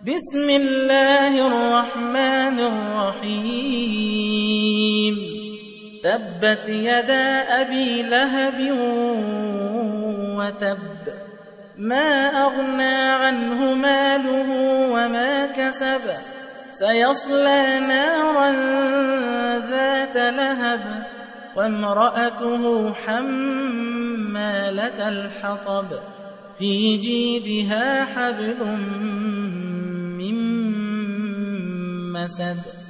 بسم الله الرحمن الرحيم تبت يدا أبي لهب وتب ما أغنى عنه ماله وما كسب سيصلى نارا ذات لهب وامرأته حمالة الحطب في جيدها حبل من مسد